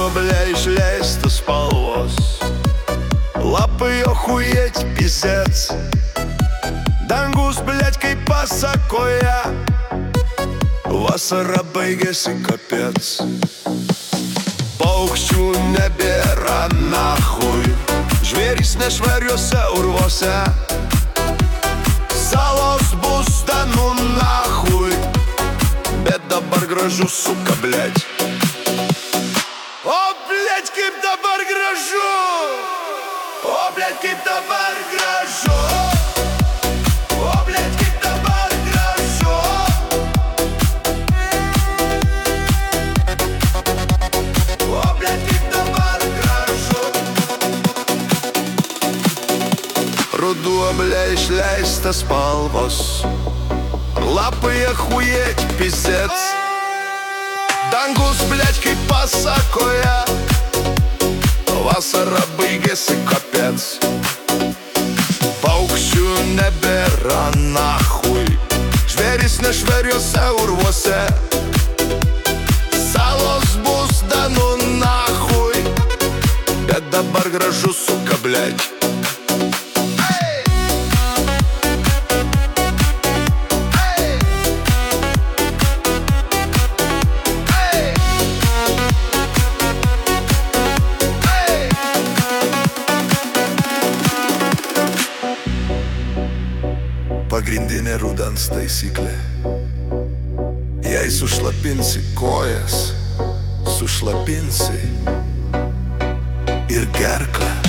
Ruduo, ble, išleistas spalvos, lapai ochujet pizets, dangus, blet, kaip pasakoja, vasara baigėsi kapец. Paukščių nebėra nahui, žvėrys nešvariuose urvuose, salos bus danų nahui, bet dabar gražu suka, blet. O, blet, kaip dabar gražu! O, blet, kaip dabar gražu! O, blet, kaip dabar gražu! O, blet, kaip dabar gražu! Ruduo, ble, išleistas spalvos, lapai achujet pizets, dangus, blet, kaip pasakoja, vasara baigėsi kapец. Paukščių nebėra nahui, žvėrys nešvariuose urvuose, salos bus danų nahui, bet dabar gražu suka, blet. Pagrindinė rudens taisyklė: jei sušlapinsi kojas, sušlapinsi ir gerklę.